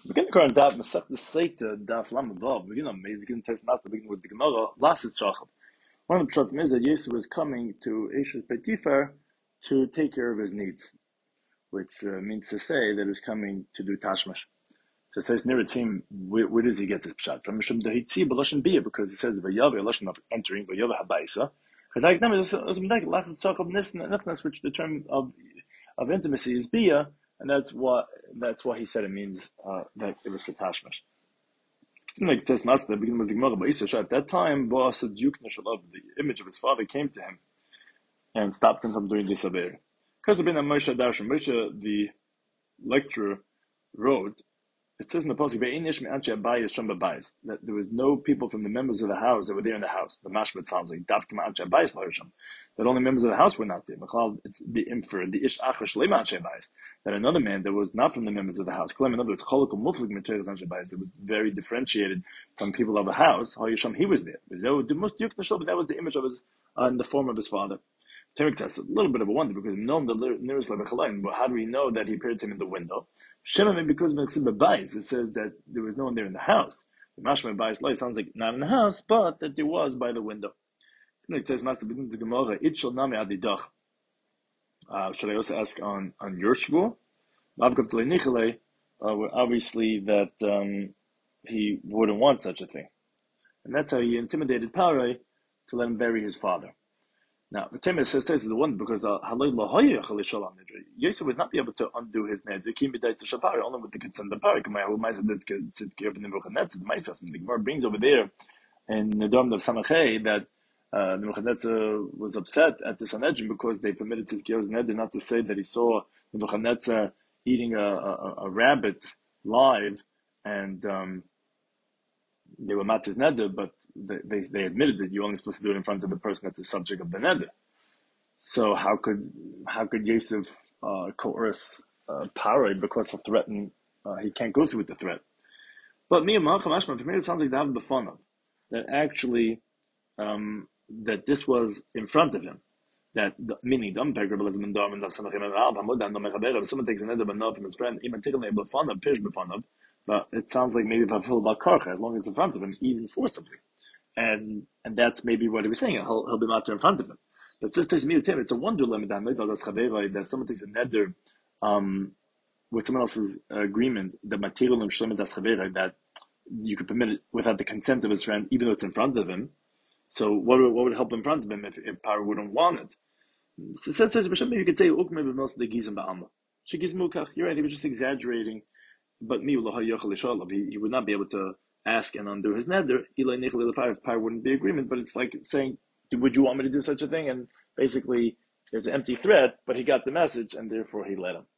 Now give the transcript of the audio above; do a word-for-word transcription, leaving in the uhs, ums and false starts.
Begin current daf Masech the Seita daf Lamadov. Begin on Mezikin Test Master. Begin with the Gemara. Last it's Shachab. One of the Pshatim is that Yosef was coming to Eshes Petifer to take care of his needs, which uh, means to say that he was coming to do Tashmash. So it says near it seem where, where does he get this Pshat from? Mishum Dahitzi B'Lashon Bia, because it says V'Yaveh Lashon of entering V'Yaveh Habaisa. Because like them is like last it's Shachab Nichnas, which the term of of intimacy is Bia. And that's what that's why he said it means uh, that it was for Tashmash. Like it says, Master, beginning with the Gemara, at that time, the image of his father came to him and stopped him from doing this aver. Because of being a Moshe Darshan, Moshe, the lecturer, wrote, it says in the Pasuk, that there was no people from the members of the house that were there in the house. The mashmat sounds like that only members of the house were not there. It's the infer, the ish that another man that was not from the members of the house. In other words, it was very differentiated from people of the house. He was there. But that was the image of his, uh, in the form of his father. That's a little bit of a wonder because the nearest but how do we know that he appeared to him in the window? Shema, because it says that there was no one there in the house. The mashma bais light sounds like not in the house, but that there was by the window. It says, Master, begins the Gemara, it shall name adidach. Uh, should I also ask on, on your shvur? Uh, obviously that um, he wouldn't want such a thing. And that's how he intimidated Parai to let him bury his father. Now, the Tema says this is the one because Yosef would not be able to undo his neder only with the consent of Parai. The Gemara brings over there in the Dom of Samachay that uh, Nebuchadnezzar was upset at the Sanhedrin because they permitted Tzidkiyahu's neder not to say that he saw Nebuchadnezzar eating a, a, a rabbit live and um, they were matis neder, but they, they they admitted that you're only supposed to do it in front of the person that's the subject of the neder. So how could how could Yosef uh, coerce uh, Parai because of threaten? Uh, he can't go through with the threat. But me and Mahacham, for me, it sounds like they have the fun of that actually um, that this was in front of him. That meaning dumb if someone takes a neder but not from his friend, even taking a b'fanav, pish b'fanav. But it sounds like maybe if I feel about karcha, as long as it's in front of him, even forcibly, and and that's maybe what he was saying. He'll he'll be matter in front of him. But this takes me to him. It's a wonder that someone takes a neder um, with someone else's agreement. The material that you could permit it without the consent of his friend, even though it's in front of him. So what would, what would help in front of him if if Parai wouldn't want it? So says says maybe you could say you're right. He was just exaggerating. But me, he, he would not be able to ask and undo his neder. His Parai wouldn't be agreement, but it's like saying, would you want me to do such a thing? And basically, it's an empty threat, but he got the message, and therefore he let him.